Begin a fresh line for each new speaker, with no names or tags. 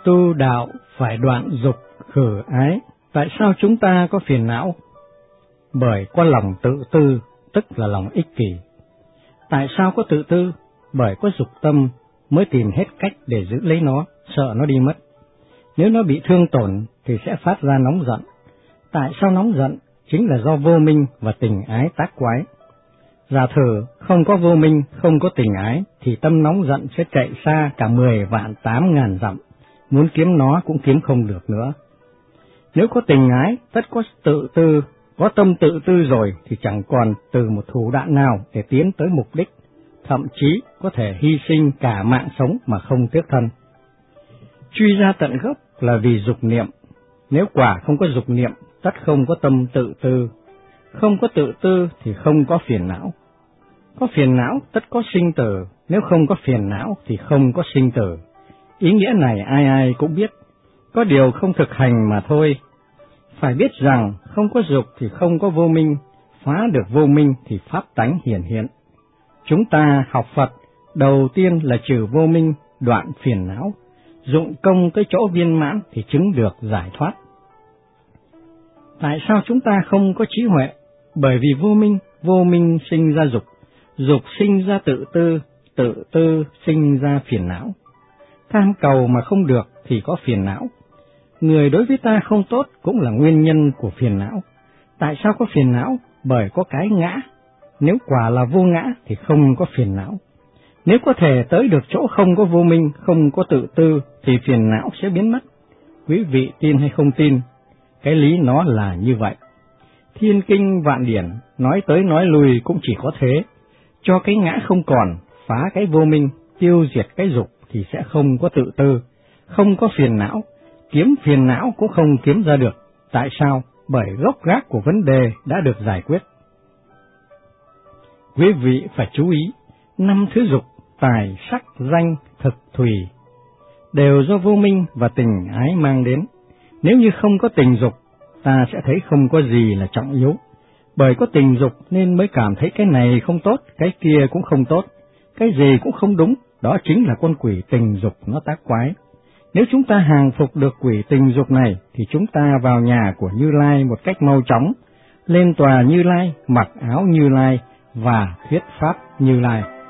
Tu đạo phải đoạn dục khử ái. Tại sao chúng ta có phiền não? Bởi có lòng tự tư, tức là lòng ích kỷ. Tại sao có tự tư? Bởi có dục tâm mới tìm hết cách để giữ lấy nó, sợ nó đi mất. Nếu nó bị thương tổn thì sẽ phát ra nóng giận. Tại sao nóng giận? Chính là do vô minh và tình ái tác quái. Giả thử không có vô minh, không có tình ái, thì tâm nóng giận sẽ chạy xa cả 10 vạn 8.000 dặm, muốn kiếm nó cũng kiếm không được nữa. Nếu có tình ái, tất có tự tư, có tâm tự tư rồi thì chẳng còn từ một thủ đoạn nào để tiến tới mục đích, thậm chí có thể hy sinh cả mạng sống mà không tiếc thân. Truy ra tận gốc là vì dục niệm. Nếu quả không có dục niệm, tất không có tâm tự tư. Không có tự tư thì không có phiền não. Có phiền não tất có sinh tử, nếu không có phiền não thì không có sinh tử. Ý nghĩa này ai ai cũng biết, có điều không thực hành mà thôi. Phải biết rằng không có dục thì không có vô minh, phá được vô minh thì pháp tánh hiển hiện. Chúng ta học Phật, đầu tiên là trừ vô minh, đoạn phiền não, dụng công tới chỗ viên mãn thì chứng được giải thoát. Tại sao chúng ta không có trí huệ? Bởi vì vô minh sinh ra dục, dục sinh ra tự tư sinh ra phiền não. Tham cầu mà không được thì có phiền não. Người đối với ta không tốt cũng là nguyên nhân của phiền não. Tại sao có phiền não? Bởi có cái ngã. Nếu quả là vô ngã thì không có phiền não. Nếu có thể tới được chỗ không có vô minh, không có tự tư thì phiền não sẽ biến mất. Quý vị tin hay không tin, cái lý nó là như vậy. Thiên kinh vạn điển nói tới nói lui cũng chỉ có thế. Cho cái ngã không còn, phá cái vô minh, tiêu diệt cái dục thì sẽ không có tự tư, không có phiền não. Kiếm phiền não cũng không kiếm ra được. Tại sao? Bởi gốc gác của vấn đề đã được giải quyết. Quý vị phải chú ý, 5 thứ dục, tài, sắc, danh, thực, thùy, đều do vô minh và tình ái mang đến. Nếu như không có tình dục, ta sẽ thấy không có gì là trọng yếu. Bởi có tình dục nên mới cảm thấy cái này không tốt, cái kia cũng không tốt, cái gì cũng không đúng, đó chính là con quỷ tình dục nó tác quái. Nếu chúng ta hàng phục được quỷ tình dục này, thì chúng ta vào nhà của Như Lai một cách mau chóng, lên tòa Như Lai, mặc áo Như Lai và thuyết pháp Như Lai.